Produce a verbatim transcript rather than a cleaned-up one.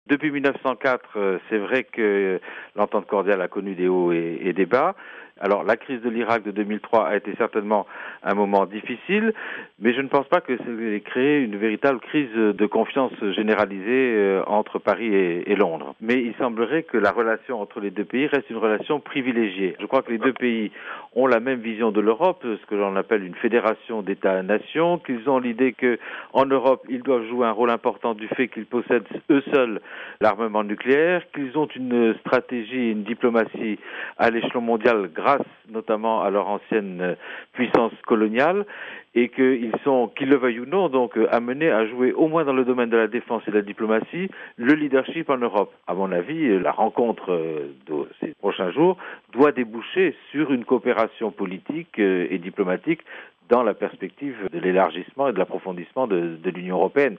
Depuis mille neuf cent quatre, c'est vrai que l'entente cordiale a connu des hauts et, et des bas. Alors, la crise de l'Irak de deux mille trois a été certainement un moment difficile, mais je ne pense pas que ça ait créé une véritable crise de confiance généralisée entre Paris et, et Londres. Mais il semblerait que la relation entre les deux pays reste une relation privilégiée. Je crois que les deux pays ont la même vision de l'Europe, ce que l'on appelle une fédération d'États-nations, qu'ils ont l'idée qu'en Europe, ils doivent jouer un rôle important du fait qu'ils possèdent eux seuls l'armement nucléaire, qu'ils ont une stratégie, une diplomatie à l'échelon mondial grâce notamment à leur ancienne puissance coloniale, et qu'ils sont, qu'ils le veuillent ou non, donc amenés à jouer au moins dans le domaine de la défense et de la diplomatie le leadership en Europe. À mon avis, la rencontre de ces prochains jours doit déboucher sur une coopération politique et diplomatique dans la perspective de l'élargissement et de l'approfondissement de, de l'Union européenne.